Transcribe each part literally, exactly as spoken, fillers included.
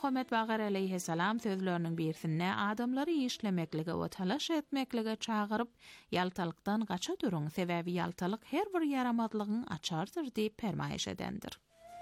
Muhammed Baqir aleyhisselam sözlerinin birisinde adamları işlemeklige we talaş etmeklige çağırıp yaltalıktan gaça durun, sebebi yaltalık her bir yaramadlığın açardır diýip permaýeş edendir.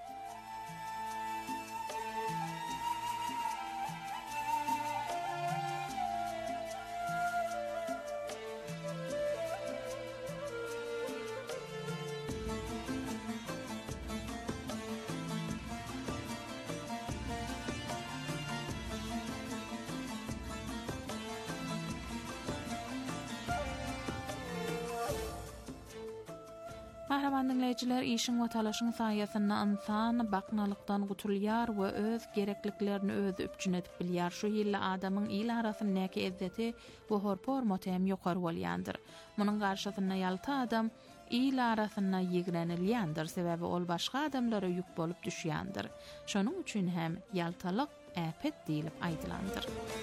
Mahraman dinleyijiler, işin we talaşyň saýasynda insan baknalıkdan gutulýar we öz gerekliklerini özü üpjün edip bilýär. Şu ýyly adamyň il arasyndaky ezzeti we horpor motem ýokary bolýandyr. Munyň garşysynda ýalta adam il arasynda ýigrenilýändir, sebebi ol başga adamlara ýük bolup düşýändir. Şonuň üçin hem ýaltalyk äpet diýilip aýdylandyr.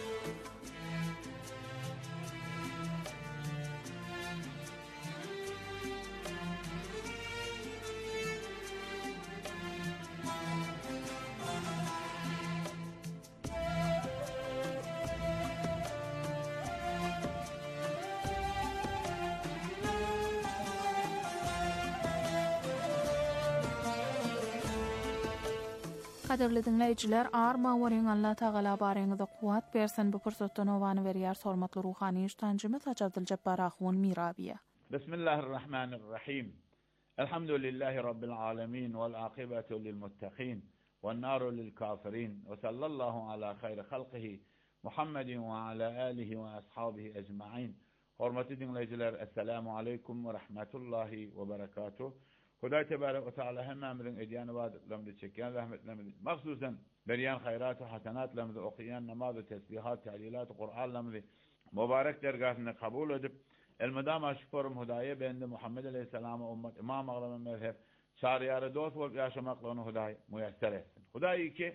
Kaderli dinleyijiler, arma wereň Allah Taala bareňizde kuwat bersin. Bu pursatdan owany berýär hormatly ruhany iştancymyz Haç Abdyljabar Ahwun Mirabiýa. Bismillahirrahmanirrahim. Elhamdülillahi rabbil alamin vel aqibatu lil muttaqin ven naru lil kafirin. Ve sallallahu ala hayri halqihi Muhammedin ve ala alihi ve ashabihi ecmaîn. Hormatly dinleyijiler, assalamu aleykum ve rahmetullahi ve berekatuh. Hudaý tebarek we taala hemmämiziň edýän ibadetlerimizi çekýän rahmetlerimizi, mahsusan berýän hayrat we hasanatlarymyzy okyan, namaz we tesbihat, tahlilat, Qur'anlarymyzy mübarek dergahyna kabul edip, elmedam aşkurum Hudaýa bende Muhammed aleyhisselam ummat imam aglaman mezhep şariýary dost bolup ýaşamaklaryny Hudaý muýasser etsin. Hudaý ki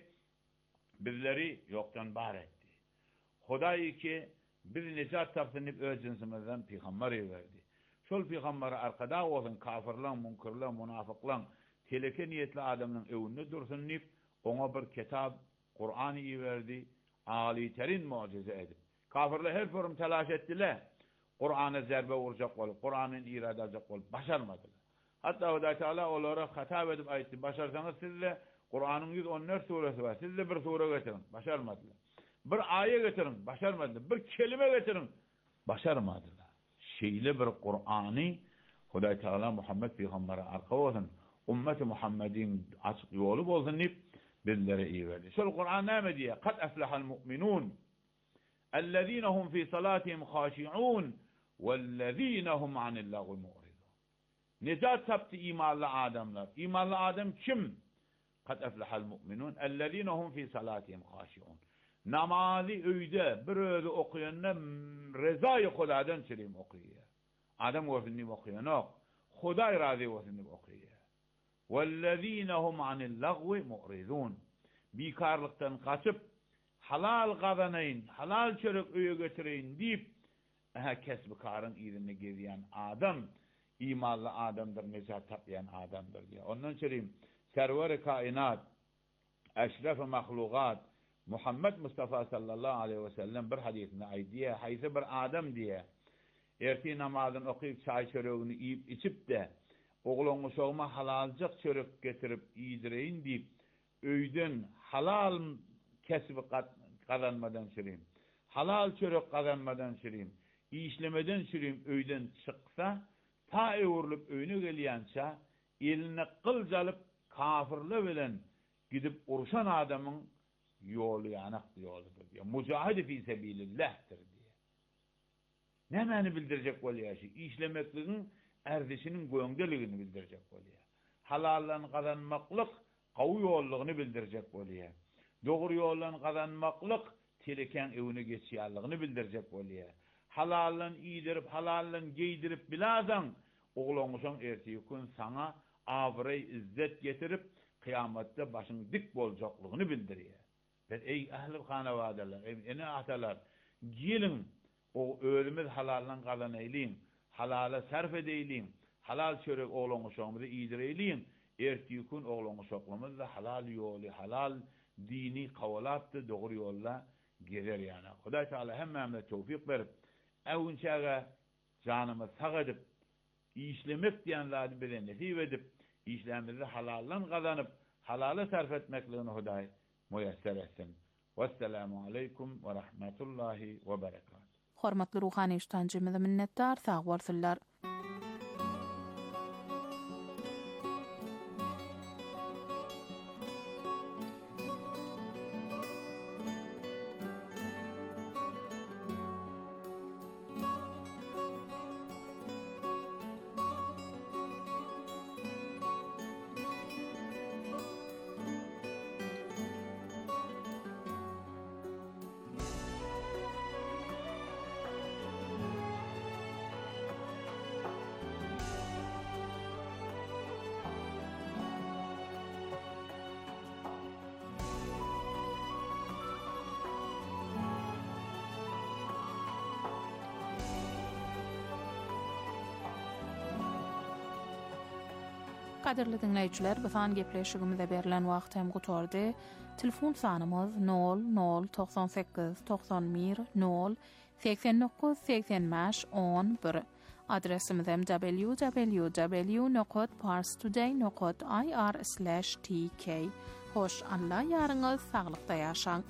bizleri ýokdan bar etdi. Hudaý ki biz nejat tapsynyp öz jinsimizden peýgamber berdi. Şol peýgamberi arkada bolsun kafirler, munkirler, munafyklar, teleke niyetli adamyň öwünde dursun diýip, oňa bir kitap, Qur'any iwerdi, ali terin mucize edip. Kafirler her forum talaş etdiler. Qur'ana zerbe vurjak bolup, Qur'anyň irade edecek bolup başarmadylar. Hatta Hudaý Taala olara hatap edip aýtdy, başarsaňyz sizle Qur'anyň yüz on dört suresi var. Sizle bir sure getirin, başarmadylar. Bir aýe getirin, başarmadylar. Bir kelime getirin, başarmadylar. Şeýle bir Qur'any Hudaý Taala Muhammed peýgamberi arka bolsun, ümmeti Muhammedin açyk ýoly bolsun diýip bizlere iýerdi. Şol Qur'an näme diýär? Qad aflahal mu'minun ellezina hum fi salatihim khashi'un wellezina hum 'anil lagwi mu'ridun. Nejat tapdy imanly adamlar. Imanly adam kim? Qad aflahal mu'minun ellezina hum fi salatihim khashi'un. Namazy öýde bir özü okuýanda rezaý Hudadan çyryp okuýar. Adam wagtynda okuýanok, Hudaý razy bolsun diýip okuýar. Wellezina hum 'anil lagwi mu'ridun. Bikarlykdan kaçyp halal gazanayn, halal çörek öýe götüreýin diýip, ha kesbi karın ýerine gezýän adam imanly adamdyr, nejat tapýan adamdyr diýär. Ondan çyryp serwer-i kainat, eşref-i mahlukat Muhammed Mustafa sallallahu aleyhi ve sellem bir hadisinde aydiye, hayse bir adam diye, erti namazını okuyup çay çöreğini yiyip içip de, oğlunu soğuma halalcık çörek getirip iyidireyin deyip, öyden halal kesbi kazanmadan süreyim, halal çörek kazanmadan süreyim, işlemeden süreyim öyden çıksa, ta evurlup öyünü geliyança, eline kılcalıp kafirle bilen gidip uruşan adamın yolu yanak yoludur diye. Mucahid fi sebilillah'tir diye. Ne mani bildirecek bolýar şi? İşlemekliğin erdişinin göňdeligini bildirecek bolýar. Halallan kazanmaklyk gawy ýollugyny bildirecek bolýar. Dogry ýollan kazanmaklyk teleken öwüne geçýärligini bildirecek bolýar. Halallan iýdirip, halallan geýdirip bilazaň, oglaňyşaň ertegi gün sana awry izzet getirip kıyamatda başyň dik boljaklygyny bildirýär. Ey ahli hanawadalar, ene atalar, gelin o ölümüz halallan kazanaýlyň, halala sarf edeýliň, halal çörek oğlanyşyňyzy iýdireýliň, ertigi gün oğlanyşyňyz da halal ýoly, halal dini kavalatı doğru yolla gelir yani. Hudaý Taala hemmemize tevfik berip, äwünçäge canymyz sag edip, işlemek diýenleri bilen nesip edip, işlerimizi halallan kazanıp, halala sarf etmekliğini Hudaý müyesser etsin. Vesselamu aleykum ve rahmetullahi ve berekatuhu. Hormatly ruhany iştancymyza minnetdar, sag bolsunlar. Kadirli dinleyijiler, bu san gepleşigimizde berilen wagt hem gutordy. Telefon sanymyz nol nol doksan sekiz doksan bir nol seksen dokuz seksen beş on bir. Adresimiz hem w w w nokta parstoday nokta i r slash t k. Hoş Allah ýaryňyz saglykda ýaşaň.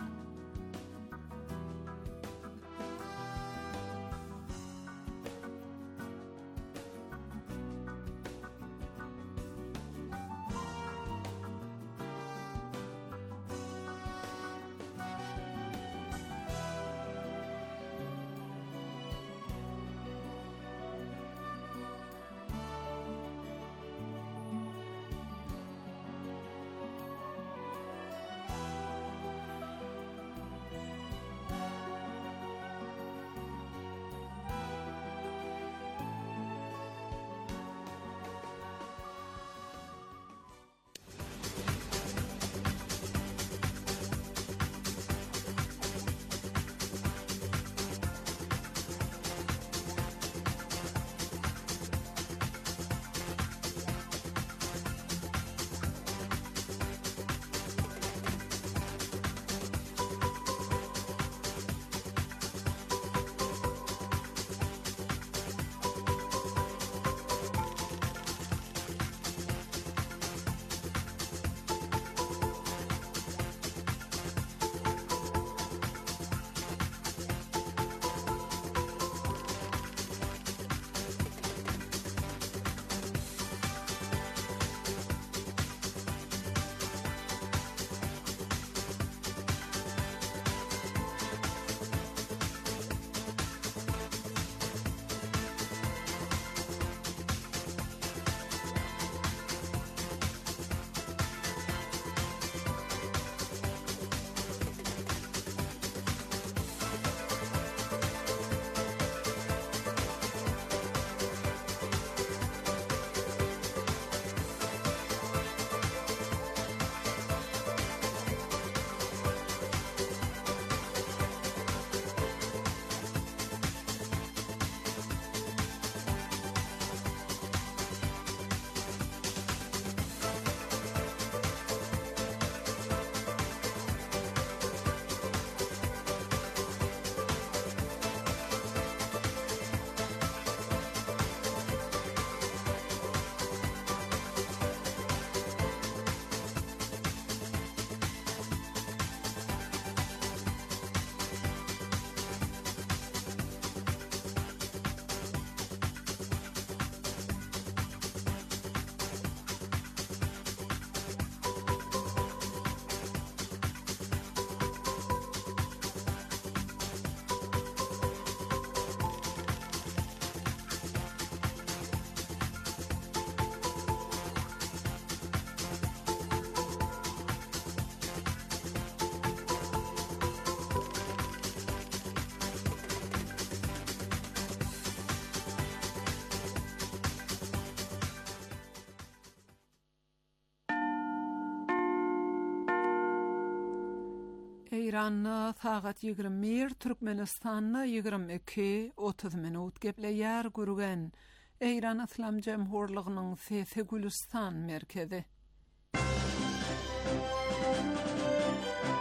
İran'na saat yigirmi bir, Türkmenistan'na yigirmi iki otuz minut gepleýär gürgen. İran Islam Cemhurlygynyň Sesi Gülistan merkezi.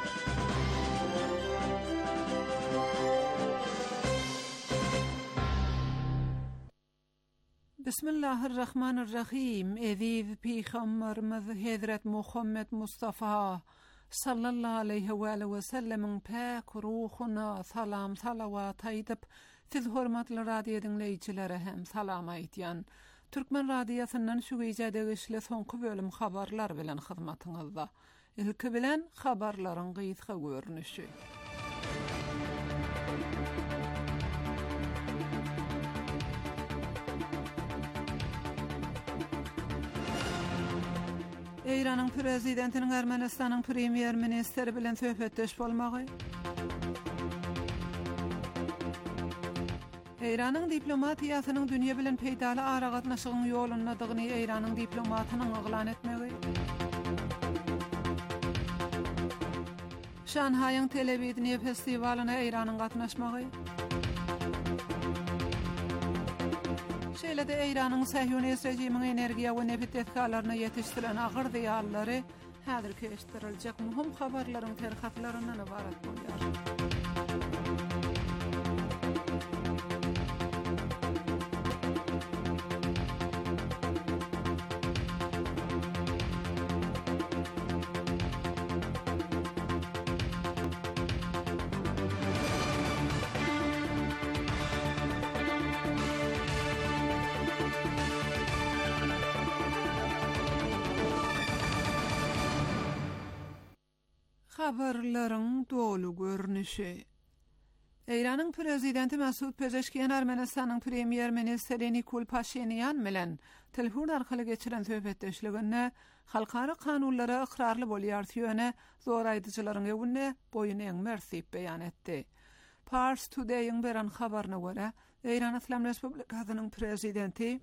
Bismillahirrahmanirrahim. Eviv Peygamberimiz Hazret Muhammed Mustafa sallallahu aleyhi ve sellem'in pak ruhuna salam salavat aytıp, siz hormatly radio dinleyiçilere hem salam aytýan. Türkmen radiosynyň şu gecede işle soňky bölüm habarlar bilen hyzmatyňyzda. Ilki bilen habarlaryň gysga görnüşi. İran'ın prezidentinin Ermenistan'ın premier ministeri bilen söhbetdeş bolmagy. İran'ın diplomatiýasynyň dünýe bilen peýdaly ara gatnaşygyň ýolundadygyny İran'ın diplomatynyň eglan etmegi. Şanhaýyň Televideniýe festiwalyna İran'ın gatnaşmagy. Şeýle-de İran'ın Sahyonist rejiminiň energiýa we neft etkälerini ýetişdiren agyr diýallary häzir keşdiriljek muhim habarlaryň terhaflaryndan ibarat bolýar. Habarlaryň dolu görnüşi. İran'ın prezidenti Mesut Pezeşkiyan Ermenistanyň premier ministeri Nikol Pashinyan bilen telefon arkaly geçiren söhbetdeşliginde halkara kanunlara ikrarly bolýar diýene zor aýdyjylaryň ýöne boyun eňmersip beýan etdi. Pars Today'ın beran habaryna görä, İran Islam Respublikasynyň prezidenti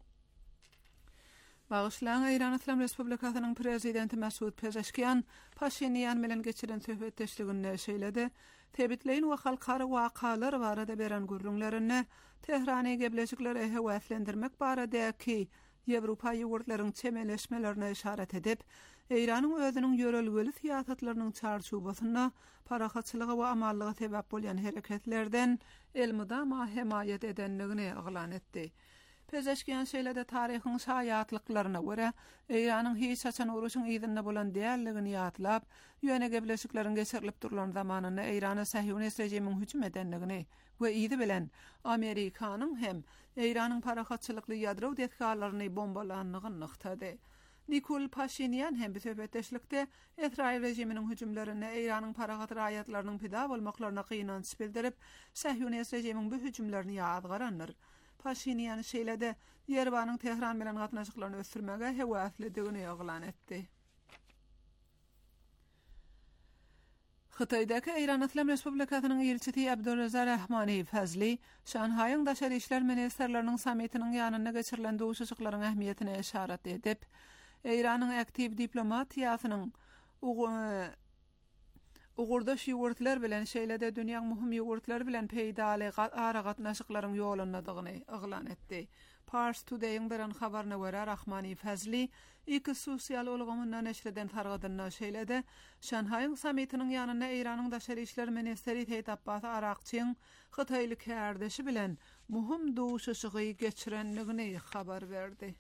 Bağışlayan İran İslam Respublikasynyň prezidenti Mesut Pezeşkiyan Pashinyan bilen geçiren söhbetdeşliginde şeýledi. Tebitleýin we halkara wakalar barada beran gürrüňlerini Tehrany gebleşikleri hewaslendirmek baradaky Ýewropa ýurtlarynyň çemeleşmelerine işaret edip, İranyň özüniň ýörelgeli siýasatlarynyň çarşubasyna parahatçylyga we amallyga sebäp bolýan hereketlerden elmydama hemaýet edenligini eglan etdi. Pezeşkiyan şeýle-de taryhyň şaýatlyklaryna görä, Iranyň hiç haçan uruşyň ýerinde bolan däalligini ýatlap, ýöne gebleşikleriň geçirilip durulan zamanyny Irana Sahyonist rejimiň hüjüm edenligini we ýygy bilen Amerikanyň hem Iranyň parahatçylykly ýadro detkallaryny bombalanlygyny nyktady. Nikol Pashinyan hem söhbetdeşlikde Israil rejiminiň hüjümlerini Iranyň parahat raýatlarynyň pida bolmaklaryna gynanç bildirip, Sahyonist rejimiň bu hüjümlerini ýadgarandyr. Pashinyan şeýle-de Ýerwanyň Tehran bilen gatnaşyklaryny ösürmege hewaslydygyny eglan etdi. Hytaýdaky İran Islam Respublikasynyň elçisi Abdurreza Rahmani Fazli, Şanhaýyň daşary işler ministerleriniň samitiniň ýanyna geçirilen dowuşyklaryň ähmiýetine işaret edip, İranyň aktiv diplomatiýasynyň Ugurdaş ýurtlar bilen şeýle-de dünýäň muhim ýurtlar bilen peýdaly ara gatnaşyklaryň ýolundadygyny eglan etdi. Pars Today'ın beran habaryna görä Rahmani Fazli iki sosial ulgamyndan neşreden targadyna şeýle-de Şanhaýyň samitiniň ýanyna Iranyň daşary işler ministeri Seyit Abbas Arakçyň Hytaýly kärdeşi bilen muhim dowuşyşygy geçirenligini habar berdi.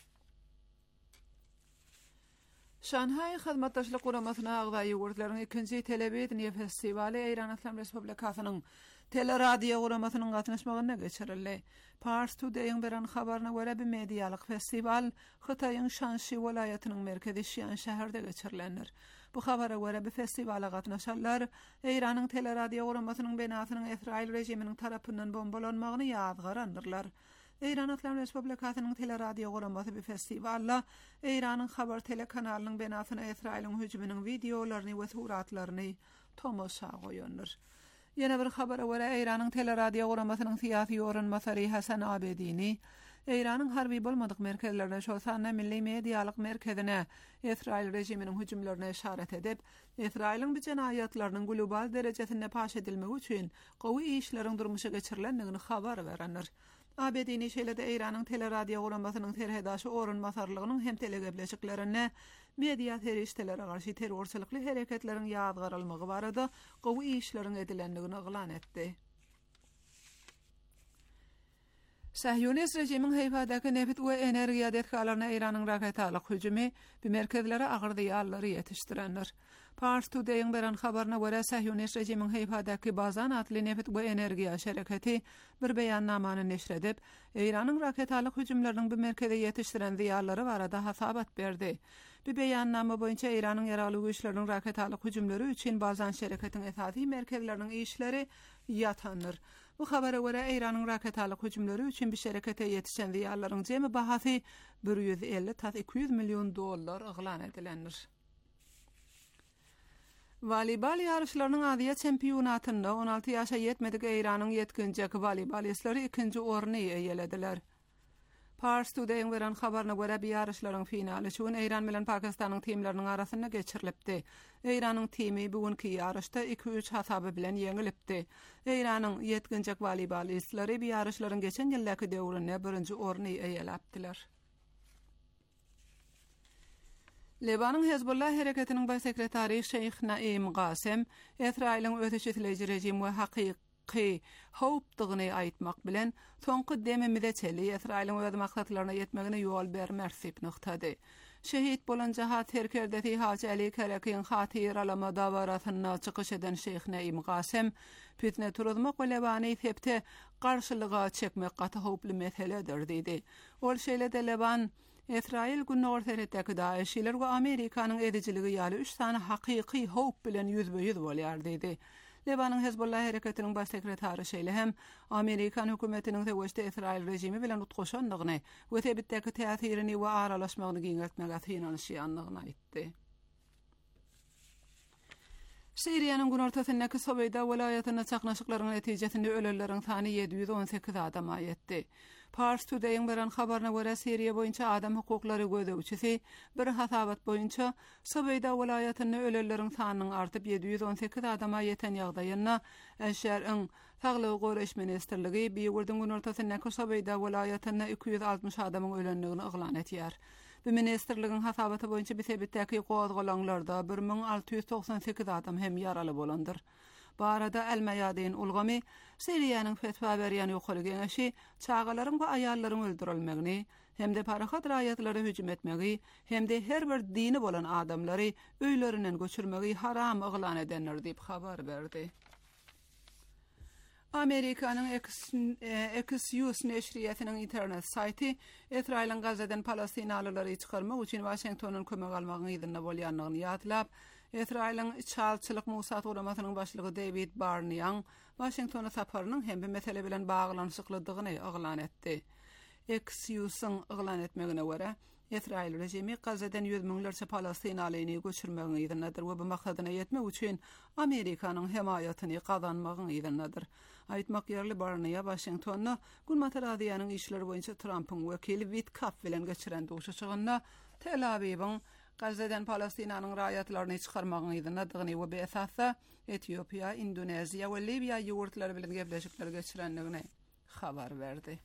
Şanhaý hyzmatdaşlyk guramasyna agdaý ýurtlaryň ikinji Televideniýe festiwali İran Islam Respublikasynyň teleradio guramasynyň gatnaşmagyna geçirildi. Pars Today'ın beran habaryna görä bu mediýalyk festiwal Hytaýyň Şanşy welaýatynyň merkezi Şiýan şäherde geçirilendir. Bu habara görä bu festiwala gatnaşanlar İranyň teleradio guramasynyň benasynyň Israil rejiminiň tarapyndan bombalanmagyny ýadgarandyrlar. İran Islam Respublikasynyň teleradio guramasy bu festiwalla İranyň habar telekanalynyň benasyna Israilň hüjüminiň videolaryny we suratlaryny tomoşa goýandyr. Ýene bir habara görä İranyň teleradio guramasynyň syýasy ýoranmasary Hasan Abedini İranyň harby bolmadyk merkezlerine şolsanna milli mediýalyk merkezine Israil rejiminiň hüjümlerine işaret edip, Israilň bu jenaýatlarynyň global derejesinde paş edilmegi üçin gowy işleriň durmuşa geçirilendigini habar berendir. Abedini şeýle-de Iranyň teleradio guramasynyň terhedaşy orun masarlygynyň hem telegebleşiklerine media teriştelere garşy terrorçylykly hereketleriň ýadgarylmagy barada gowy işleriň edilendigini eglan etdi. Sahyonist rejimin heyfadaki nefit we energiýa detkalarına Iranyň raketalyk hüjümi bir merkezlere agyr diýalary ýetişdirenler. Pars Today'ın beren habarına göre Sahyonist rejimin heyfadaki bazan atly nefit we energiýa şereketi bir beýannamany neşredip, Iranyň raketalyk hüjümleriniň bir merkeze ýetişdiren diýallary barada hasabat berdi. Bir beýannama boýunça Iranyň ýaraly güýçleriniň raketalyk hüjümleri üçin bazan şereketiň esasy merkezleriniň işleri ýatandyr. Bu habara göre Iranyň raketalyk hüjümleri üçin bir şerekete ýetişen diýallaryň jemy bahasy bir yüz elli ta iki yüz milyon dollar aglan edilendir. Voleybol yarışlarynyň Aziýa çempionatynda on alty ýaşa ýetmedik Iranyň ýetkinjek voleybolçylary ikinji orny eýelediler. Pars Today'ın veren habarına göre bir yarışlaryň finaly üçin Iran bilen Pakistanyň teamlarynyň arasynda geçirilipdi. Iranyň teami bugünkü yarışda iki üç hasaby bilen ýeňilipdi. Iranyň ýetkinjek voleybolçylary bir yarışlaryň geçen ýyldaky döwründe birinji orny eýelapdylar. Lebanyň Hezbollah hereketiniň baş sekretary Şeyh Naim Qasem, Israýlyň öteşetleji rejim we hakyky howpdygyny aýtmak bilen soňky dememide çeli Israýlyň öz maksatlaryna ýetmegine ýol bermersip noktady. Şehit bolan jahat terkerdeti Haji Ali Karakiň hatyr alama dawaratyna çykyş eden Şeyh Naim Qasem, fitne turuzmak we Lebany tepde garşylyga çekmek gaty howply meseledir diýdi. Ol şeýle Leban Israil gün ortaryktaki daişler we Amerikanyň edijiligi ýaly üç tane hakyky howp bilen ýüzbe-ýüz bolýar diýdi. Lebanyň Hezbollah hereketiniň baş sekretary şeýle hem Amerikan hökümetiniň täweste Israil rejimi bilen utgaşandygyny we tebitdäki täsirini we aralaşmagyny giňertmege synanyşýanlygyny aýtdy. Siriýanyň gün ortasyndaky Sobeýda welaýatyna çaknaşyklaryň netijesinde ölenleriň sany yedi yüz on sekiz adama ýetdi. Pars Today'ın beren habarına göre Siriýa boýunça adam hukuklary gözegçisi bir hasabat boýunça Sobeýda welaýatyny ölenleriň sanynyň artyp yedi yüz on sekiz adama ýeten ýagdaýyna Eşşäriň Saglygy goraş ministrligi bir ýurdun gün ortasyndaky Sobeýda welaýatyna iki yüz altmış adamyň ölenligini oglan etýär. Bu ministrligiň hasabaty boýunça bir sebitdäki gozgalaňlarda bir min alty yüz toksan sekiz adam hem ýaraly bolandyr. Bu arada El-Mayadin ulgamy Siriýanyň fetwa berýän ýokary geňeşi çağalaryň we aýallaryň öldürilmegini hem-de parahat raýatlary hüjüm etmegi hem-de her bir dini bolan adamlary öýlerinden göçürmegi haram oglan edenler diýip habar berdi. Amerikanyň Axios neşriýetiniň internet saýty Israýlyň Gazadan Palestinalylary çykarmak üçin Washingtonyň kömek almagyny ýa-da bolýanlygyny ýatlap, Israýlyň içalçylyk Musat uramasynyň başlygy David Barneýan Washingtona saparynyň hem bir mesele bilen baglanyşyklydygyny oglan etdi. Axios'yň oglan etmegine görä, Israýl rejimi Gazadan yüz miňlerçe Palestinalyny göçürmegini ýa-da we bu maksadyna ýetmek üçin Amerikanyň hemayatyny gazanmagyny ýa-da aýtmak ýerli Barneýa Washingtonna gün materaziýanyň işleri boýunça Trumpyň wekili Witkoff bilen geçiren duşuşygyna Tel Aviwyň Gazadan Palestinalyň raýatlaryny çykarmagyny ýa-da we bu esasda Etiopiýa, Indoneziýa we Libiýa ýurtlary bilen gepleşikler geçirenligini habar berdi.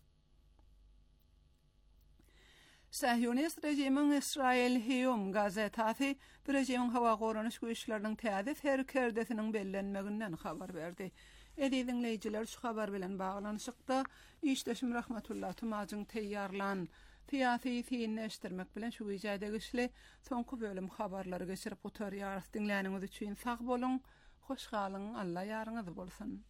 Sahyonist rejimiň Israil Hayom gazetasy bir rejimiň hawa goranyş güýçleriniň täze serkerdesiniň bellenmeginden habar berdi. Edi dinleýijiler şu habar bilen baglanyşykda işleşim rahmetullah tumajyň teýýarlan siyasi sinleşdirmek bilen şu ýerde güçli soňky bölüm habarlary geçirip oturýar. Dinläniňiz üçin sag bolun, hoş galyň, Allah ýarňyz bolsun.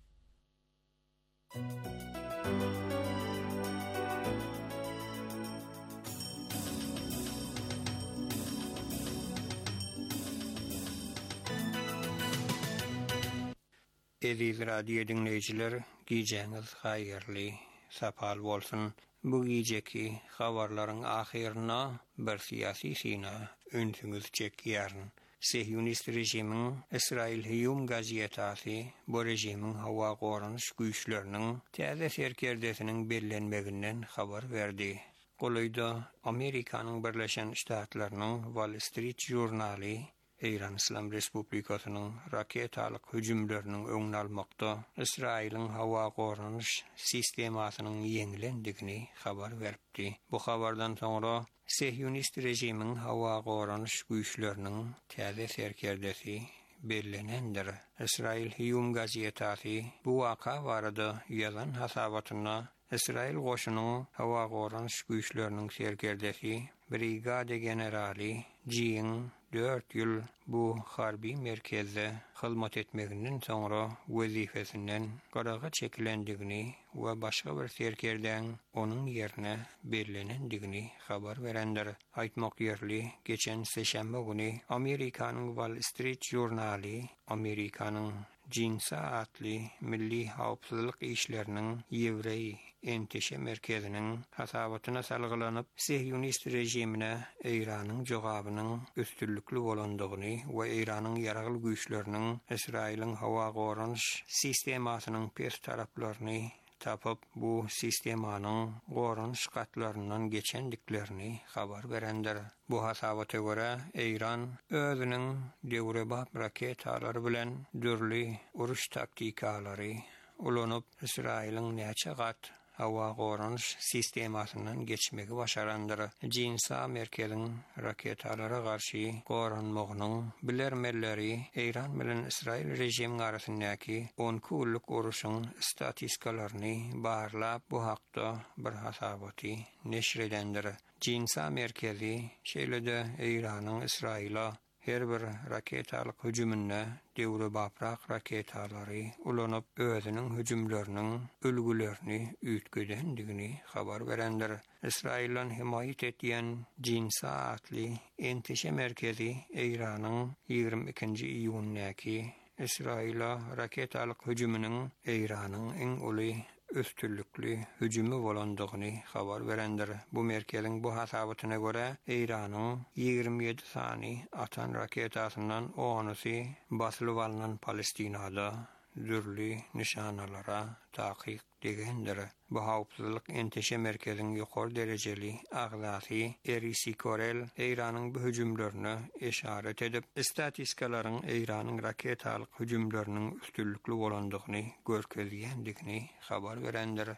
Eziz radio dinleyijiler, giýjeňiz haýyrly, sapal bolsun. Bu geceki habarlaryň ahyryna bir siyasi sina önsüňiz çekýärn. Sahyonist rejimiň Israil Hayom gazetasy bu rejimiň hawa goranyş güýçleriniň täze serkerdesiniň bellenmeginden habar berdi. Golaýda Amerikanyň Birleşen Ştatlarynyň Wall Street Journaly Iran İslam Respublikasynyň raketalyk hüjümleriniň öňüni almakda Israýlyň hawa goranyş sistemasynyň ýeňilendigini habar berdi. Bu habardan soňra Sahyonist rejimiň hawa goranyş güýçleriniň täze serkerdesi bellenendir. Israil Hayom gazetasy bu waka barada ýazan hasabatyna İsrail goşunyny hawa goranyş güýçleriniň serkerdesi brigade generali Jean dört ýyl bu harbi merkezde hyzmat etmeginden soňra wezifesinden garaga çekilendigini we başga bir serkerden onuň ýerine berilendigini habar berenler. Aýtmak ýerli, geçen seşembe güni Amerikanyň Wall Street jurnaly Amerikanyň Jinsa atly milli hawpsuzlyk işleriniň Ýewrey enteşe merkeziniň hasabatyna salgylanyp Sihyonist rejimine Iranyň jogabynyň üstünlükli bolandygyny we Iranyň ýaragyl güýçleriniň Israýlyň hawa goranyş sistemasynyň pes taraplaryny tapıp bu sistemanyň goranyş gatlaryndan geçendiklerini habar berenler. Bu hasabata göre Iran özüniň dewrebap raketalary bilen dürli uruş taktikalary ulanyp Israýlyň näçe gat hawa goranyş sistemasynyň geçmegi başarandyr. Jinsa merkeziniň raketalara garşy goranmagynyň bilermelleri Iran bilen Israýl rejimi arasyndaky on kunluk uruşyň statistikalarını barlap bu hakda bir hasabaty neşr edendir. Jinsa merkezi şeýlede Iranyň Israýla her bir raketalyk hüjümine dewre baprak raketalary ulanyp özüniň hüjümleriniň ölgülerini üýtgedendigini habar berenler. Israýlyň himayet etýän Jinsa atly enteşe merkezi Iranyň ýygrimi ikinji iýundaky Israýla raketalyk hüjüminiň Iranyň iň uly üstünlükli hüjümi bolandygyny habar berenler. Bu merkezin bu hasabatyna göre Iranyň ýygrimi ýedi sany atan raketasynyň onusy basylyp alynan Palestinada dürli nişanalara takyk degendir. Bu hawpsuzlyk enteşe merkeziniň ýokary derejeli agzasy Erisi Korel Iranyň bu hüjümlerini eşaret edip statistikaryň Iranyň raketalyk hüjümleriniň üstünlükli bolandygyny görkezýändigini habar berendir.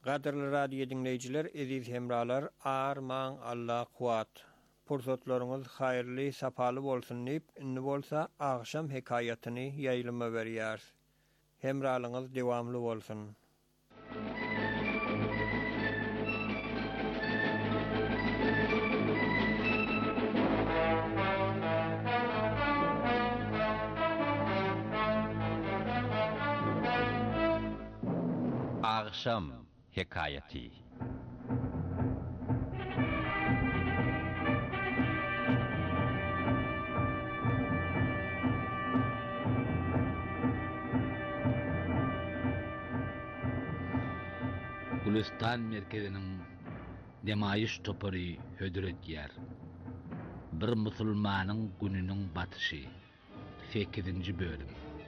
Qadirli radio dinleyiciler, eziz hemralar, arman Allah kuat. Pursatlarınız hayırlı, sapalı bolsun deyip, inni bolsa akşam hekayatını yayılıma veriyar. Hemralınız devamlı bolsun. Akşam hekayeti. Gülistan merkezinin nemayiş topori hödüret yer. Bir musulmanın gününün batışı. sekizinci bölüm.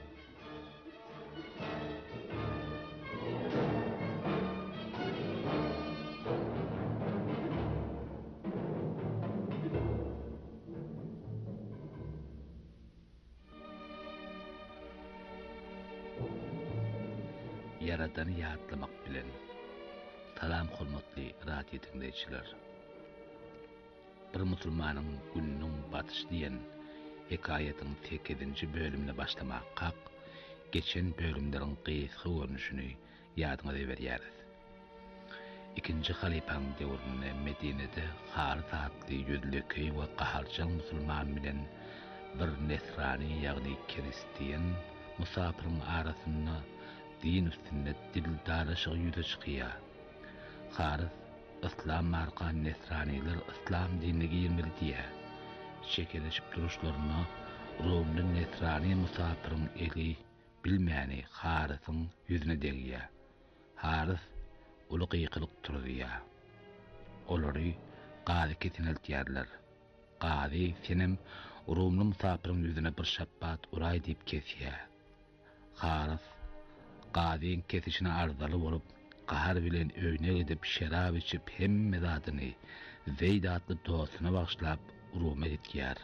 Yaradanı yadlamak bilen. Salam hormatly radio dinleyiciler. Bir musulmanın gününün batışı diyen hikayetin sekizinci bölümüne başlamak kak, geçen bölümlerin qeýsy görnüşini yadyňyza berýäris. İkinci halipaň döwründe Medine'de Haris adly ýüzleki we gaharjan musulman bilen bir nesrani ýagny kristiýan musapyryň arasynda din üstünde dildarlaşyk ýüze çykýar. Haris İslam markan nesraniler İslam dinine girmeli diye şekilleşip duruşlarına Rumlu nesrani musapirın eli bilmeyeni Haris'in yüzüne degiye. Haris ulu qiyqılık turdiya. Olary qadi ketin eltiyarlar. Qadi senem Rumlu musapirın yüzüne bir şappat uray deyip kesiye. Haris qadiň kesişine arzaly bolup qahar bilen öýüne gidip şerab içip hemme zadyny Zeyd adly dostuna bagşlap Ruma gitýär.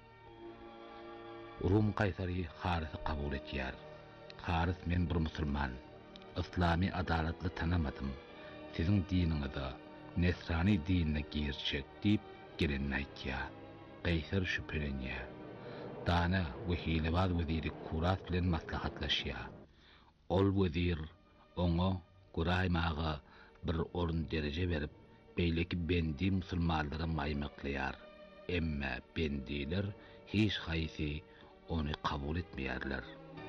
Rum kaysary Harisy kabul etýär. Haris men bir musulman, islami adalatly tanamadym. Siziň diniňizde nesrani dinine girşek diýip geleni aýtýar. Kaysar şüphelenýär. Dana we hilebaz weziri Kuras bilen maslahatlaşýar. Ol wezir oňa Guraymaga bir orun derece berip beýleki bendi musulmanlara maýmaklaýar. Emma bendiler hiç haýsy onu kabul etmeýärler.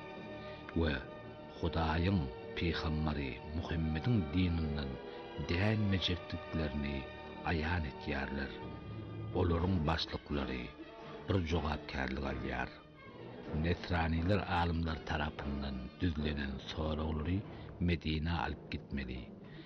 We Hudaýyň peýgamberi Muhammediň dininden däňmejekliklerini aýan etýärler. Olaryň başlyklary bir jogapkärlik alýar. Nesraniler alimler tarapyndan düzlenen soraglary Medine alyp gitmeli.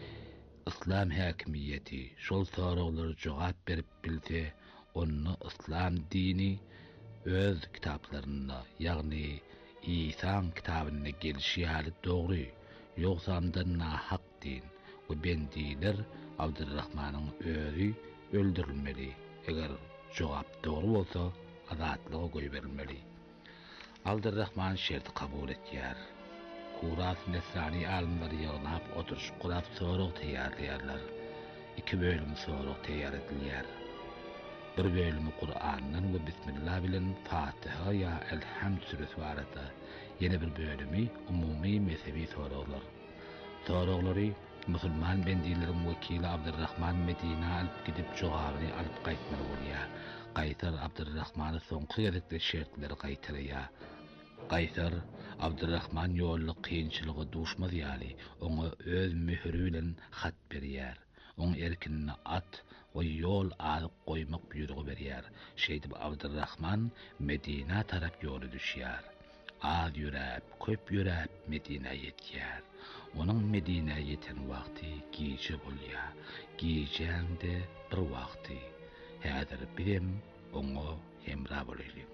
İslam häkimiýeti şol soraglary jogap berip bilse, onu İslam dini öz kitaplarynda, ýagny İsa'ň kitabyna gelişýäli dogry, ýogsa ondan nahaq din we bendiler Abdurrahmanyň özi öldürilmeli. Eger jogap dogry bolsa, azatlyga goýberilmeli. Abdurrahman şert kabul etýär. Kuras nesrani alimleri ýagnap oturuş kurap sorag teýärleýärler. İki bölüm sorag teýär edilýär. Bir bölümü Kur'an'dan ve Bismillah bilen Fatiha ya Elhamd suresi barada. Yine bir bölümü umumi mezhebi soraglar. Soraglary musulman bendilerin vekili Abdurrahman Medine alyp gidip jogabyny alyp gaýtmaly bolýar. Gaýtar Abdurrahmany soňky gezekde şertleri gaýtarýar. Gaýtar Abdurrahman ýolly kynçylygy duşmaz ýaly, oňa öz mühürü bilen hat berýär. Oň erkinine at we ýol alyp goýmak buýrugy berýär. Şeýdip Abdurrahman Medine tarap ýoly düşýär. Az ýürep, köp ýürep Medine ýetýär. Onuň Medine ýeten wagty giýje bolýar. Giýjende bir wagty. Häzir birim oňa hemra bolyly.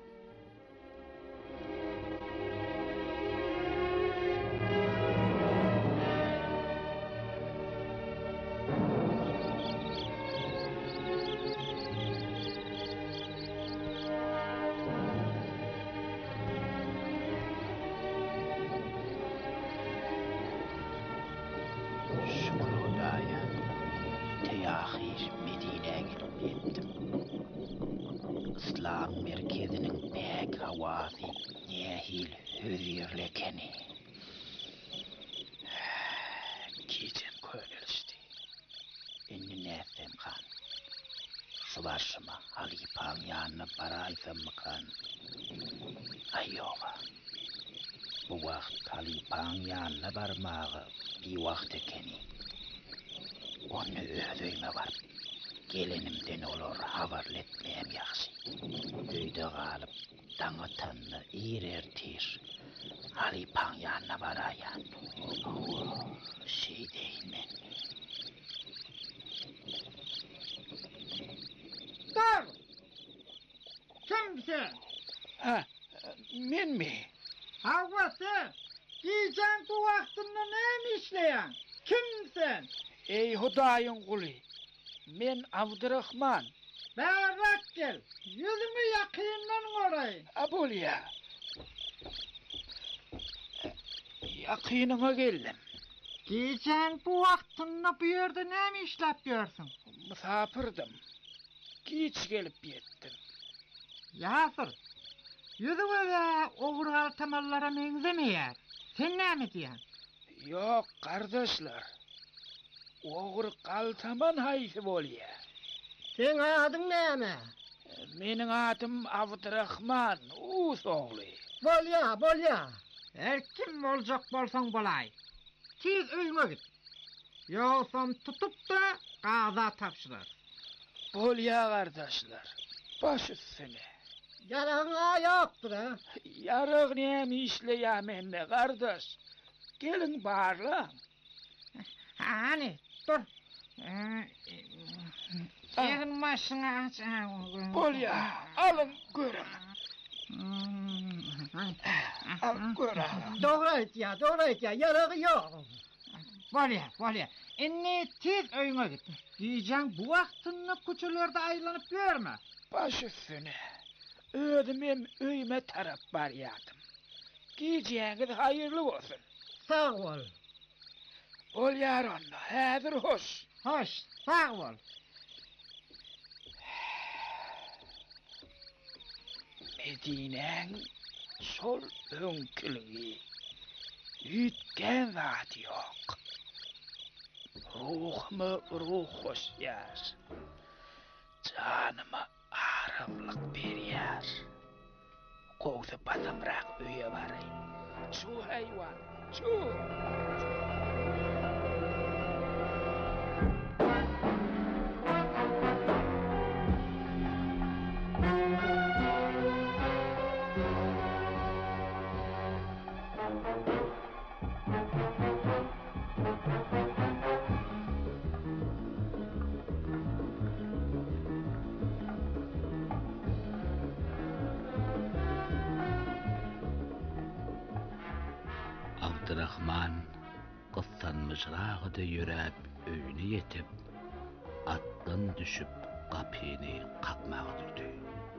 kedinin pek havası nehil hüzirlekeni. Gecem könülüştü. Inni nesem kan. Şu başıma Halipa'nın yanına baraysam mı kan? Ay yoga. Bu vakt Halipa'nın yanına barmağı bir vakt ekeni. Onu ödüyme var. Gelinimden olur havarletmeyem yaxşı. Öyde kalıp dağıtanını iğrertir. Halipa'nın yanına barayan. Şey değil mi? Dur! Kimsin? Ha, men mi? Hava sen! Diyeceğim bu vaktinde ne işleyen? Kimsin? Ey Hudayın kulu. Men Abdurrahman. Berrak gel. Yüzümü yakayımdan orayı. Abul ya. Yakınına geldim. Diyeceğim bu vaktinde bu yerde ne mi işletiyorsun? Misafirdim. Geç gelip yettim. Yasır. Yüzüme de oğurgal temellara benzemeyer. Sen ne mi diyen? Yok kardeşler. Oğur kaltaman haysi oluyor. Sen adın ne mi? Menin adım Abdurrahman, Uğuz oğlu. Bolya, bolya. Her kim olacak bolsan bolay. Siz ölme git. Yoksa tutup da gaza tapşırır. Bol ya kardeşler. Baş üstüne. Yarana yoktur ha. Yarık neyem işleyem emme kardeş. Gelin bağırlan. Hani dur. Yerin başına aç. Bol ya alın görün. Al görün. Doğru et ya, doğru et ya. Yarığı yok. Bolya, bolya. Enne tez öyüne git. Diyeceğim bu vaktinde kuçulerde aylanıp görme. Baş üstüne. Ödüm hem öyme taraf var yadım. Giyeceğiniz hayırlı olsun. Sağ ol. Bol yarın hazır hoş. Hoş, sağ ol. Medine'nin sol önkülüğü yütken vaat yok. Ruhumu ruh hoş yer. Canıma ağrımlık bir yer. Kovdu batamrak üye varayım. Şu hayvan, şu. Abdurrahman kıssanmışrağıda yürüp öyüne yetip attan düşüp kapını kakmağa durdu.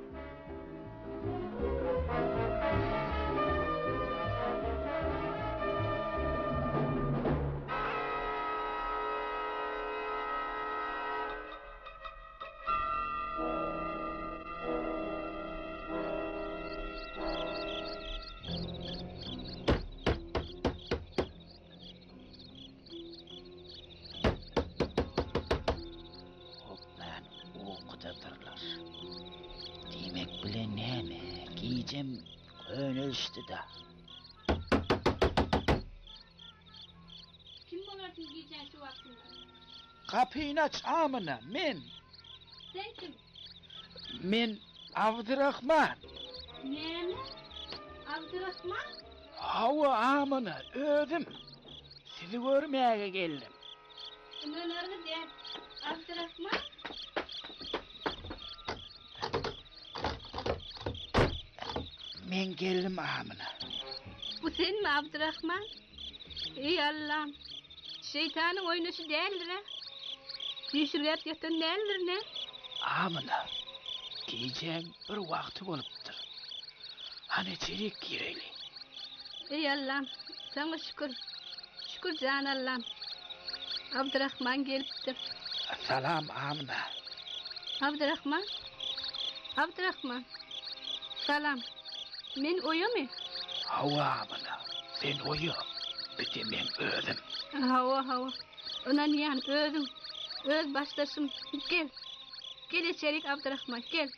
Demek bile ne mi? Giyeceğim könülüştü da. Kim olarsın giyeceğin şu vaktinde? Kapıyı aç amına, men. Sen kim? Men Abdurrahman. Ne mi? Abdurrahman? Hava amına, ödüm. Sizi görmeye geldim. Ömer'i de Abdurrahman? Men geldim amına. Bu sen mi Abdurrahman? Ey Allah'ım. Şeytanın oynaşı değildir ha. Düşürget yatan değildir ne? Amına. Giyeceğim bir vakti oluptur. Hani çelik gireli. Ey Allah'ım. Sana şükür. Şükür can Allah'ım. Abdurrahman geliptir. Salam amına. Abdurrahman. Abdurrahman. Salam. Men oyamy? Hawa bana. Sen oyu. Bitti men öldüm. Hawa hawa. Onan yan özüm. Öz baştaşım. Gel. Gel içerik Abdurrahman gel.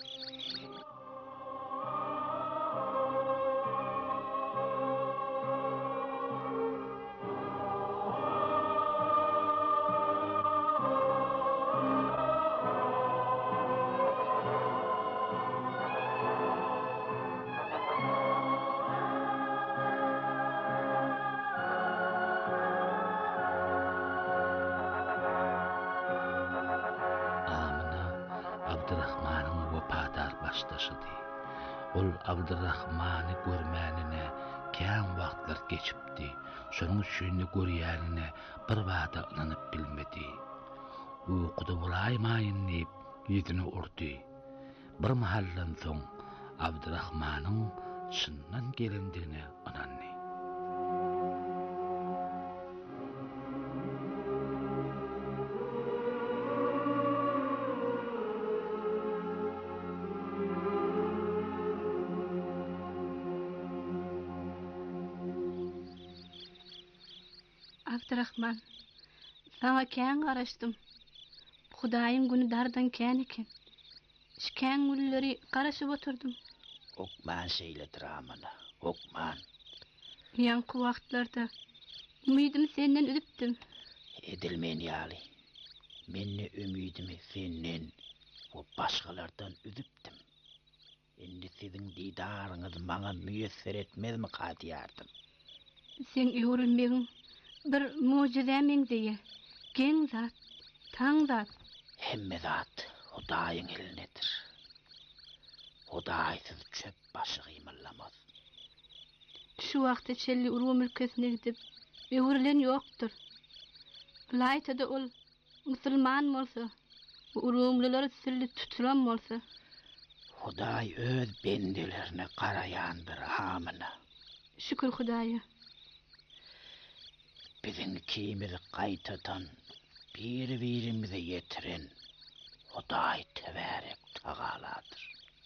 Ol Abdurrahman'ı görmänine kän wagtlar geçipdi. Şonuň üçin görýänine bir wada ynanyp bilmedi. Uykuda bulaýmaýyn diýip ýüzüne urdy. Bir mahaldan soň Abdurrahmanyň çyndan gelendigine inandy. Abdurrahman, sana kän garaşdym. Hudaýym güni dardan kän eken. Şikän gülleri garaşyp oturdum. Okman şeýledir amana, okman. Ýanky wagtlarda ümidimi senden üdüpdim. Edilmen ýaly. Menne ümidimi senden we başgalardan üdüpdim. Endi siziň diýdaryňyz maňa müýesser etmezmi gaýdýardym? Sen ýörilmegiň bir mucizemen diye. Gen zat, taň zat. Hemme zat Hudaýyň elindedir. Hudaýsyz çöp başy gymyllamaz. Şu wagtda çelli urum ülkesine gidip öwrilen ýokdur. Laýtada ol musulman bolsa, urumlylar sirli tutulan bolsa, Hudaý öz bendelerine garaýandyr hamyna. Şükür Hudaýa. Biziň kimizi gaýtadan bir-birimize ýetiren Hudaý teberek tagaladyr.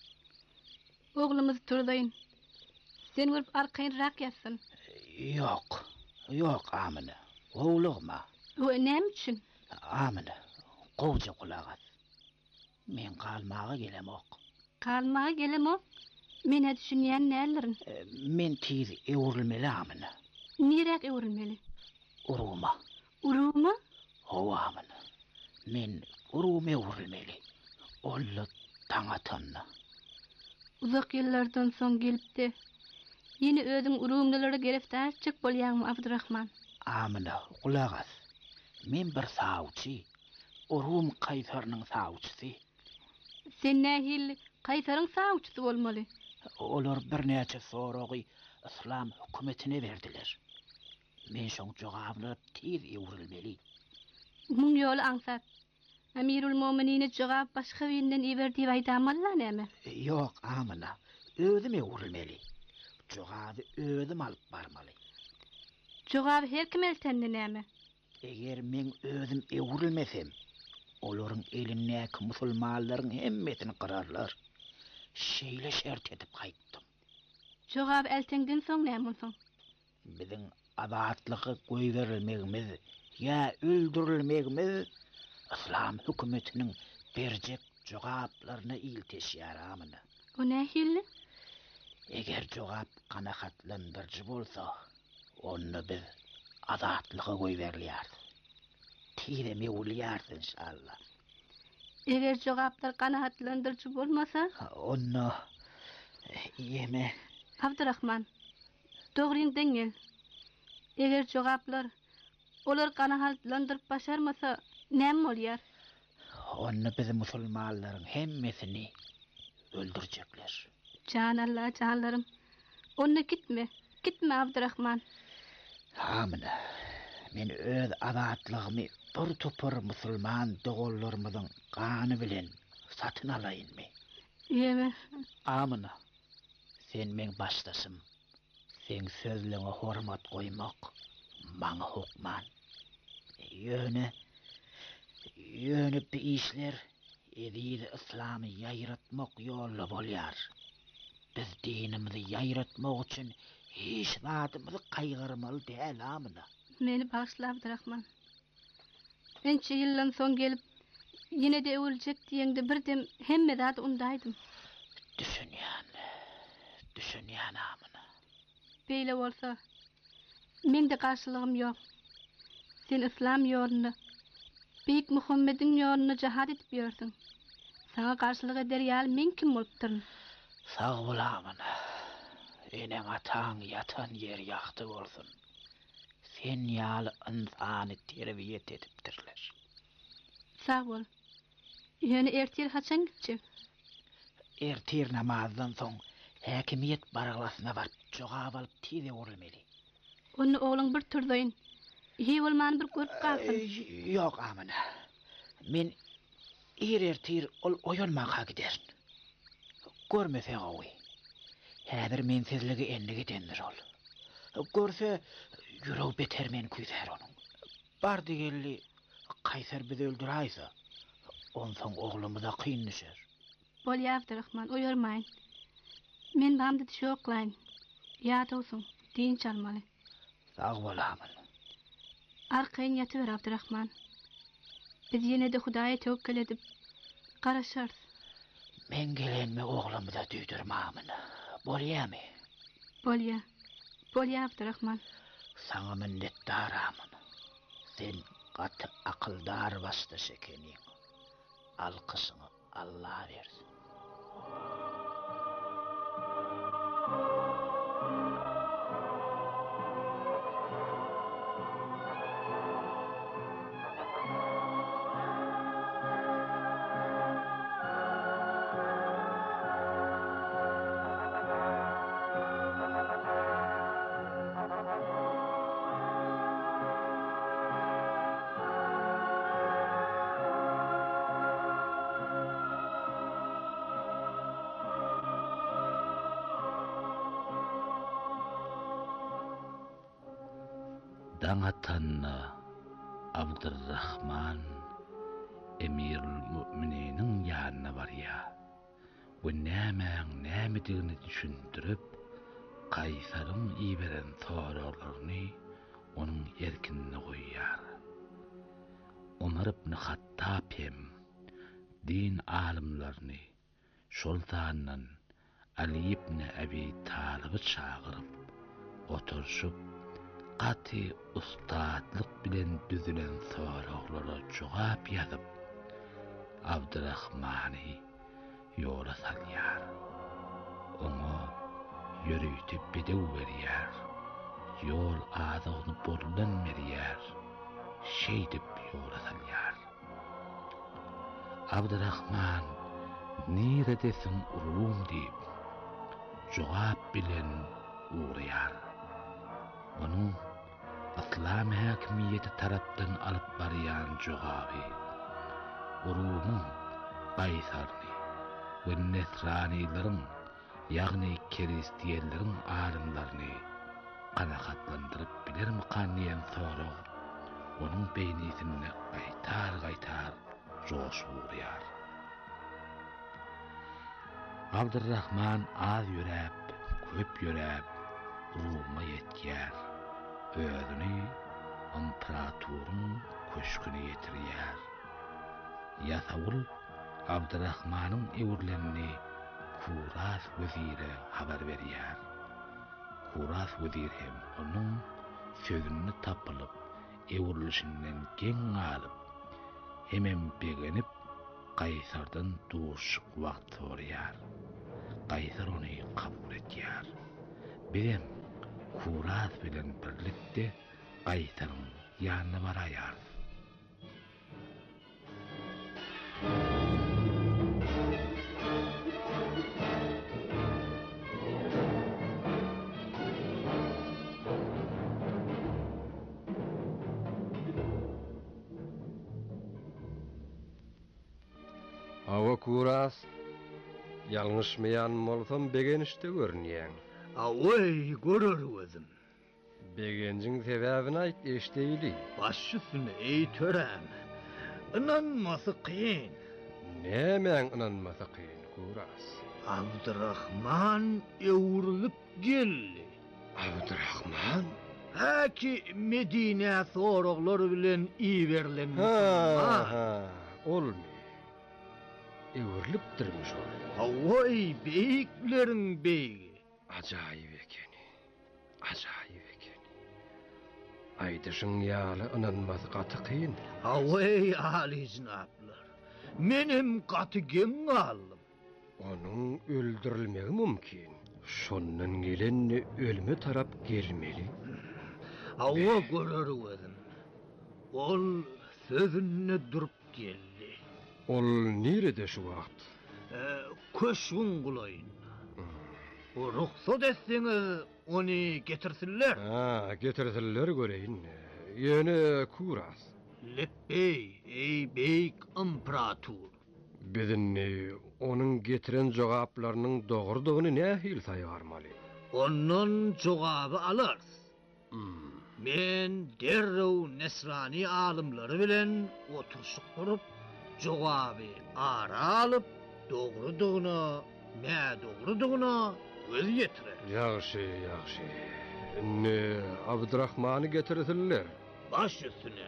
Oglumyz turdaýyn. Sen görüp arkaýynrak ýatsyn. Ýok, ýok amyna. Oglugma. O näme üçin? Amyna, gowja gulagat. Men galmaga gelemok. Galmaga gelemok? Men düşünýän nälerin? Men tiz ewrilmeli amyna. Nirek ewrilmeli? Uruma. Uruma? Hawa amyna. Men uruma ewrilmeli. Ollu taňatanna. Uzak ýyllardan soň gelipdi. Ýene özüň urumlylary gereftäçlik bolýarmy Abdurrahman? Amyna, gulagat. Men bir sawçy, urum Kaýsarynyň sawçysy. Sen nähil Kaýsaryň sawçysy bolmaly? Olar bir näçe soragy islam hökümetine berdiler. Men şoň jogablaryp tiz ewrilmeli. Muň ýoly aňsat. Amirul Mominine jogap başga birinden iberdi aýdamalla näme? Ýok amyna, özüm ewrilmeli. Jogaby özüm alyp barmaly. Jogap her kim eltendi näme? Eger men özüm ewrilmesem, olaryň elindäki musulmanlaryň hemmetini gırarlar. Şeýle şert edip gaýtdym. Jogap eltenden soň näme bolsaň? Biziň azatlygy goýberilmegimiz ýa öldürilmegimiz islam hökümetiniň berjek jogaplaryna ilteşýär amyna. O nähil? Eger jogap kanahatlandyrjy bolsa, onu biz azatlyga goýberýär. Tiremi ulýar inşallah. Eger jogaplar kanahatlandyrjy bolmasa, onu ýeme. Abdurrahman, dogryňdan gel. Eger jogaplar olar kanahatlandyryp başarmasa, näme bolýar? Onu biz musulmanlaryň hemmesini öldürjekler. Can Allah, canlarım. Onu gitme, gitme Abdurrahman. Hamına, men öz azatlygymy bir topar musulman dogollarymyzyň gany bilen satyn alaýynmy? Ýeme. Amına, sen men başdaşym. Sen sözlerine hormat koymak maňa hukman. Ýöne, ýöne bir işler edil İslamy ýaýratmak ýoly bolýar. Biz dinimizi yayratmak için hiç zadımızı kaygırmalı değil amına. Meni bağışla Abdurrahman. Ençe yıldan son gelip yine de ölecek diyende birden hemme zat undaydım. Düşün yani. Düşün yani amına. Beyle olsa men de karşılığım yok. Sen İslam yolunu, Büyük Muhammed'in yolunu cihad edip yörsün. Sana karşılık eder yal men kim olup durun? Sağ ol amına. Enen atan yatan yer yaktı olsun. Sen yalı insanı terbiyet ediptirler. Sağ ol. Yönü ertir haçan gidecek? Ertir namazdan son hakimiyet baraglasına var. Cevap alıp tize vurulmeli. Onu oğlun bir turdayn. İyi olman bir görüp kalsın. Ee, yok amına. Men er ertir ol oyunmağa giderin. Görmese oğuy. Häzir men sizligi enli gidendir ol. Görse yürek beter men küyser onun. Bar digelli Kaysar bizi öldüraysa ondan oğlumuza kıyın düşer. Bol ya Abdurrahman, uyarmayın. Men bamda düşü oklayın. Yad olsun, din çalmalı. Sağ ol amın. Arkayın yatıver Abdurrahman. Biz yine de Hudaya tevekkül edip karaşarız. Men gelenme oğlumuza düydürme amın. Bol ya mi? Bol ya. Bol ya Abdurrahman. Sana minnettar amın. Sen katı akıldar bastı şekenin. Alkısını Allah versin. Dangatanna Abdurrahman Emirul Mümininin yanına var ya. Bu nämeň nämediğini düşündürüp Kaysar'ın iyi veren sorularını onun erkinine koyar. Ömer ibn Hattab hem din alimlerini şol zandan Ali ibn Abi Talib'i çağırıp oturuşup Ati ustadlık bilen düzülen sorulara cevap yazıp Abdurrahman'ı yola salyar. Onu yürüytüp bedev veriyar. Yol ağzını boldan veriyar. Şey dip yola salyar. Abdurrahman neredesin ulum deyip cevap bilen uğrayar. Onun İslam hakimiyeti taraftan alıp barayan cevabı Urumun, Kaysar'ni ve Nesranilerin yani Hristiyanların alimlerini kanakatlandırıp bilir mi kanlayan soru onun beynisine gaytar gaytar coş vuruyor. Abdurrahman az yürep, köp yürep Rum'a yetker. Özünü imparatorun köşküne getiriyor. Yasavul Abdurrahman'ın evurlenini Kuras vezire haber veriyor. Kuras vezir hem onun sözünü tapılıp evurluşundan gen alıp hemen beğenip Kaysar'dan doğuşuk vakt soruyor. Kaysar onu kabul ediyor. Bizim Kuras bilen birlikte Kaysar'ın yanına varayar. Hava Kuras, yalnızmayan bolsam begenişte görünýän. Away, görür özüm. Begenciň sebäbini aýt, eşdeýli. Baş üstüne ey törem. İnanması kıyın. Nämen inanmasa kyn Kuras. Abdurrahman ewrilip geldi. Abdurrahman? Haki Medine soroglar bilen iýerlen. Ha, ha, olmy. Ewrilipdirmiş ol. Hawy beýiklerin beýigi. Ajaýyp ekeni. Ajaýyp ekeni. Aýdyşyň ýaly inanmaz gaty kyn. Hawy ali jinaplar. Menim gaty geň galdym. Onuň öldürilmegi mumkin. Şondan gelenni ölüme tarap gelmeli. Hawa görer özüm. Ol sözünde durup geldi. Ol nerede şu wagt? E, köşwün gulayyn. O ruhsat etseňiz onu getirsinler. Ha, getirsinler göreyin. Yeni Kuras. Leppey, ey beyik imperator. Bizinni onun getiren jogaplarynyň dogrudygyny nähil saýarmaly? Ondan jogaby alars. Hmm. Men derrew nesrani alymlary bilen oturşyp durup jogaby ara alyp dogrudygyna, mä dogrudygyna göz getirer. Ýagşy, ýagşy. Ne Abdurrahmany getirsinler. Baş üstüne.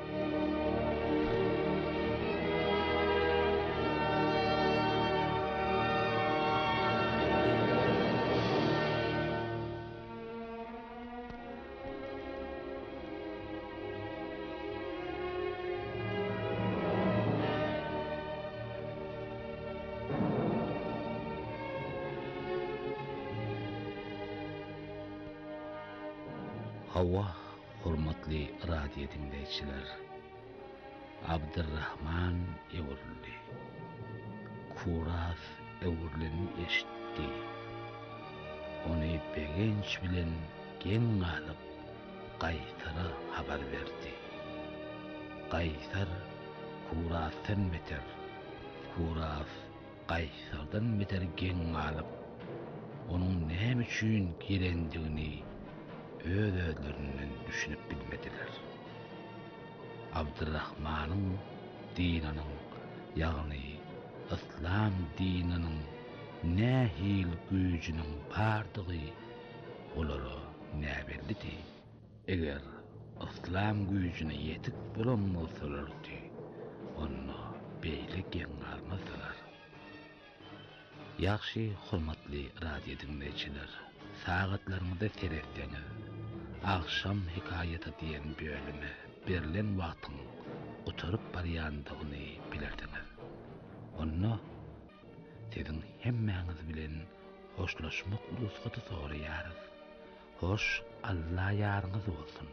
Hawa, hormatly radio dinleyijiler. Abdurrahman ewrildi. Kuras ewrilini eşitdi. Ony begenç bilen geň alyp Gaýsara habar berdi. Gaýsar Kurasdan beter, Kuras Gaýsardan beter geň alyp onuň näme üçin gelendigini öz özlerinden düşünüp bilmediler. Abdurrahmanyň dinanyň, ýagny İslam dinanyň nähil güýjüniň bardygy olara näbellidi. Eger İslam güýjüne ýetip bolanmasalardy, onu beýle geň almasalar. Ýagşy, hormatly radio dinleyijiler, sagatlaryňyzda seretdiňiz Akşam hikayeti diyen bölümü berilen wagtyň oturup barýandygyny bilerdiňiz. Onu siziň hemmäňiz bilen hoşlaşmak ulusgaty soraýarys. Hoş, Allah ýaryňyz bolsun.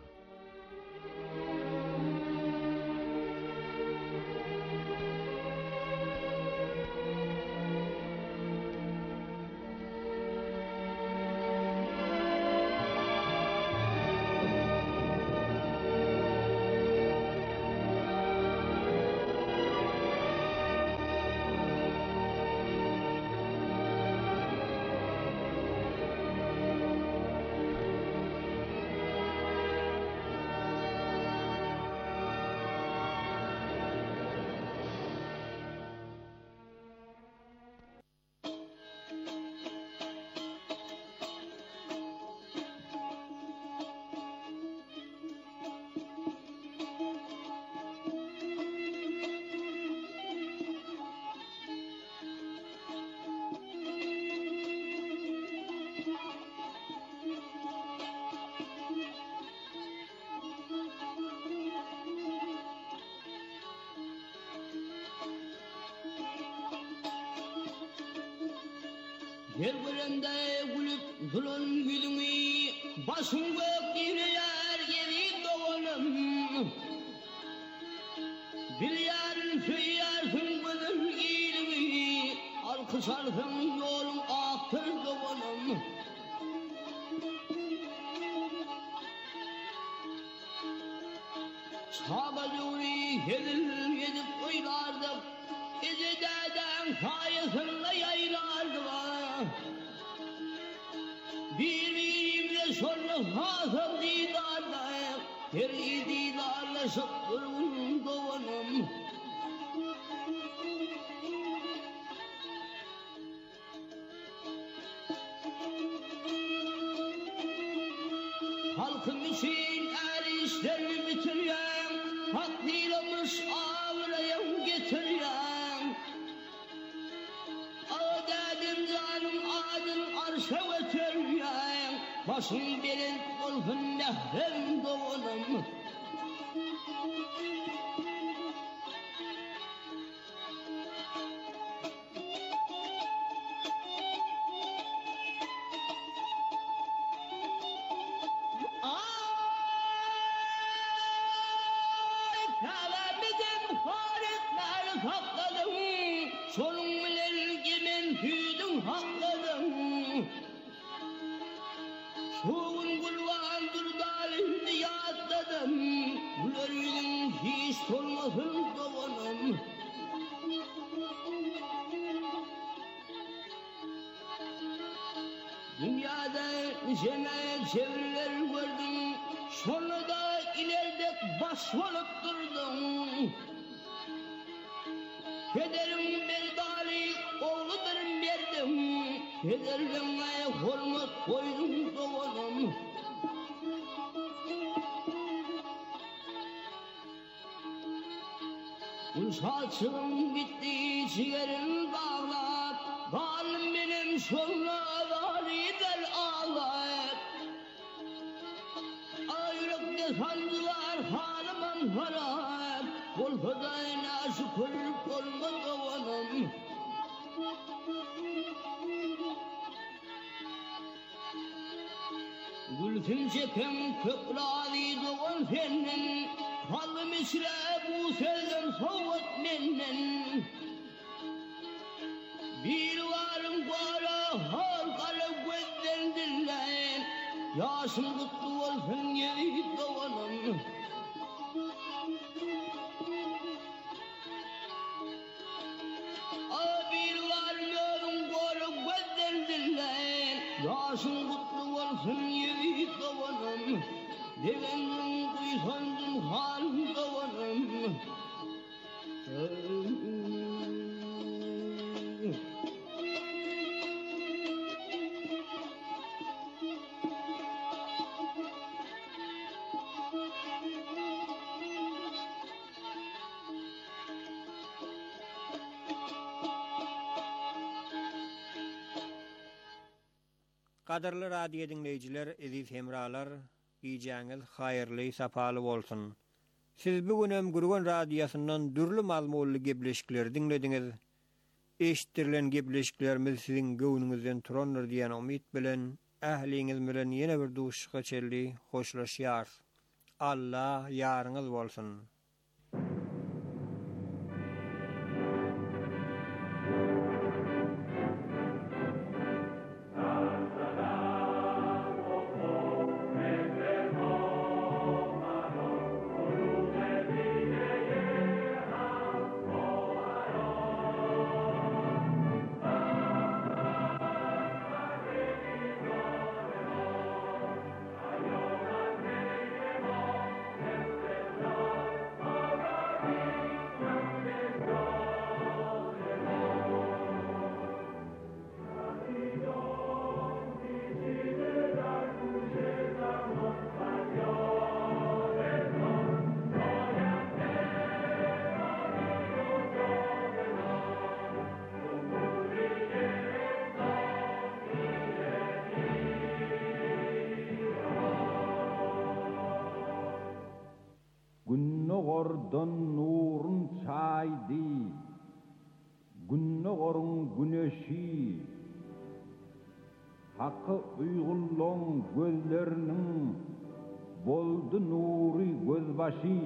Yerberende gülüp duran yüzünü başın gökdire yer yeri doğanım. Bir yarın söylersin bana iyiliği, alkışarsın yolun aktır doğanım. Sabacuri gelir gidip oylardık, geceden kayasında yaylardık. Birbirimle sonra hasıl didarda, her didarla şıkkırın doğanım. halkın için er işlerini bitiriyen, hak değilmiş ağlayan getiriyen. Ağdadım canım adın arşa götürüyen, başım belin olsun nehrem doğanım. Dünyada cennet çevreler gördüm, sonra da ileride baş olup durdum. Pederim berdali, oğludur merdim, pederime hürmet koydum doğanım. Gül saçım bitti, ciğerim bağlar, karnım benim sonra validel ağlar. Ayrıkta sancılar halıman harap, kul hıdayına şükür olma doğanım. Gülfün çekem köprali doğan senin, halı misre bu sözüm soğut mennen. Bir varım kara halkalı gözden dinleyin, yaşım kutlu olsun yeri doğanım. Bir varım kara gözden dinleyin, yaşım kutlu olsun yeri doğanım. Devendim kuysandım halim doğanım. Qadarly radio dinleyijiler, aziz hemralar, ýyjaňyz haýyrly, sapaly bolsun. Siz bugünem Gurgun radiosundan dürli mazmunly gepleşikler dinlediňiz. Eşitdirilen gepleşiklerimiz siziň göwnüňizden turandyr diýen umyt bilen ähliňiz bilen ýene bir duşuşga çelli hoşlaşýar. Allah ýaryňyz bolsun. Günnogordan nurun çaydi, günnogorun güneşi, hakkı uygullan gözlerinin boldu nuri gözbaşı.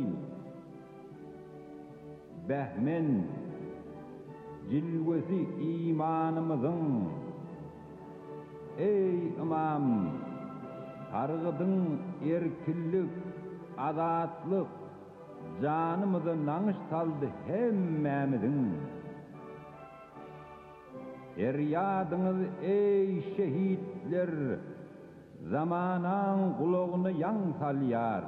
Behmen cilvesi imanımızın, ey imam, targıdın erkillik, adatlık, canımızı nanış saldı hemmemizin. Feryadınız ey şehitler, zamanan kulağını yan salyar.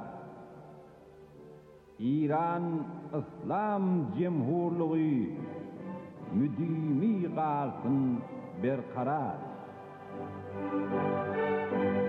İran İslam Cemhurluğu müdimi kalsın berkarar.